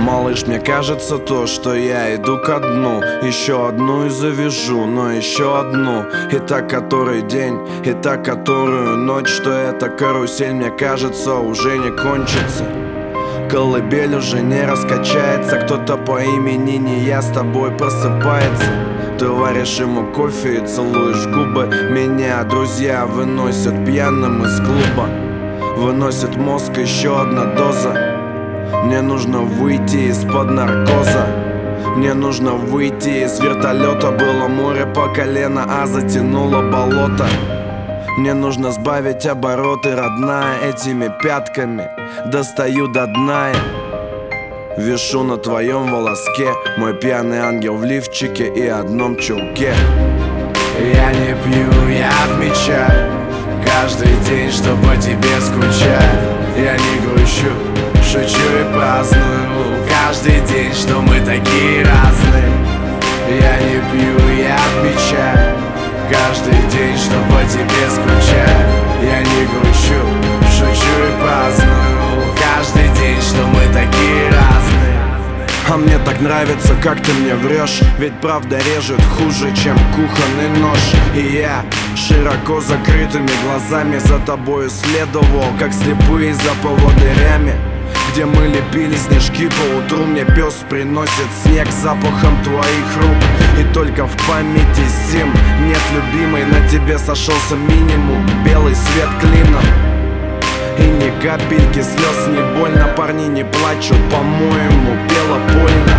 Малыш, мне кажется то, что я иду ко дну. Еще одну и завяжу, но еще одну. И так который день, и так которую ночь. Что эта карусель, мне кажется, уже не кончится. Колыбель уже не раскачается. Кто-то по имени не я с тобой просыпается. Ты варишь ему кофе и целуешь губы. Меня друзья выносят пьяным из клуба. Выносит мозг еще одна доза. Мне нужно выйти из-под наркоза. Мне нужно выйти из вертолета. Было море по колено, а затянуло болото. Мне нужно сбавить обороты, родная. Этими пятками достаю до дна. Вишу на твоем волоске. Мой пьяный ангел в лифчике и одном чулке. Я не пью, я отмечаю каждый день, что по тебе скучаю. Я не грущу, шучу и праздную каждый день, что мы такие разные. Я не пью, я отмечаю каждый день, что по тебе скучаю. Я не грущу, шучу и праздную каждый день, что мы такие разные. А мне так нравится, как ты мне врешь. Ведь правда режет хуже, чем кухонный нож. И я широко закрытыми глазами за тобою следовал, как слепые за поводырями. Где мы лепили снежки по утру, мне пес приносит снег с запахом твоих рук. И только в памяти зим нет любимой, на тебе сошелся минимум, белый свет клином. И ни капельки слез, не больно, парни не плачут, по-моему, бело больно.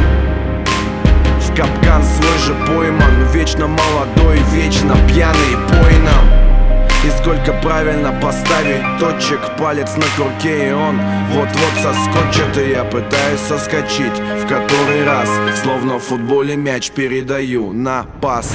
В капкан свой же пойман, вечно молодой, вечно пьяный и пойном. И сколько правильно поставить точек, палец на курке, и он вот-вот соскочит. И я пытаюсь соскочить в который раз, словно в футболе мяч передаю на пас.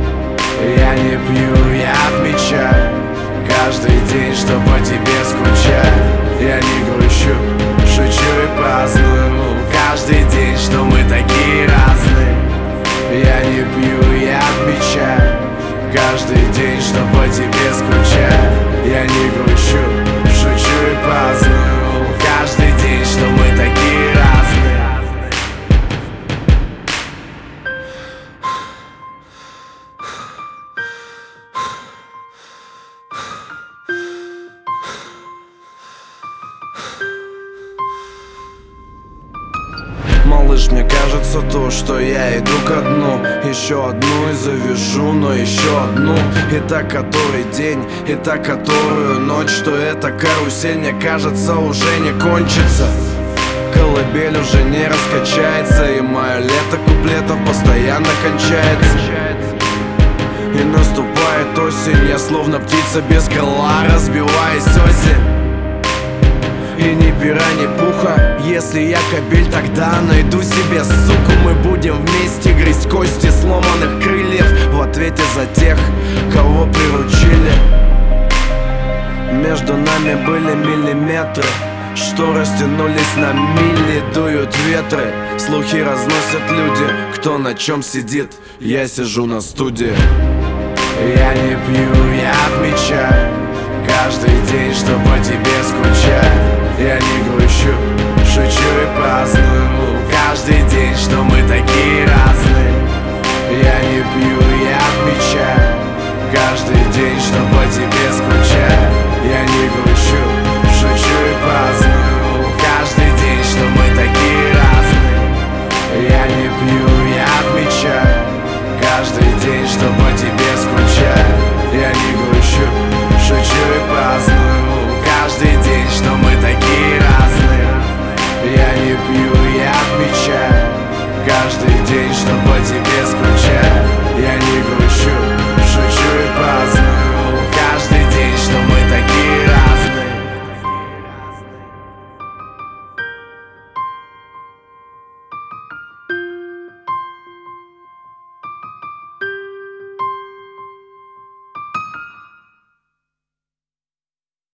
Я не пью, я отмечаю каждый день, что по тебе скучаю. Я не грущу, шучу и праздную каждый день, что мы такие разные. Я не пью, я отмечаю каждый день, что по тебе скучаю. Я не грущу, шучу и праздную каждый день, что мы такие разные. Малыш, мне кажется то, что я иду ко дну. Еще одну и завяжу, но еще одну. И так который день, и так которую ночь. Что эта карусель, мне кажется, уже не кончится. Колыбель уже не раскачается. И мое лето куплетов постоянно кончается. И наступает осень, я словно птица без крыла, разбиваясь осень. И ни пера, ни пуха. Если я кобель, тогда найду себе суку. Мы будем вместе грызть кости сломанных крыльев в ответе за тех, кого приручили. Между нами были миллиметры, что растянулись на мили. Дуют ветры, слухи разносят люди. Кто на чем сидит, я сижу на студии. Я не пью, я отмечаю каждый день, что по тебе скучаю. Я не грущу, шучу и праздную каждый день, что мы такие разные.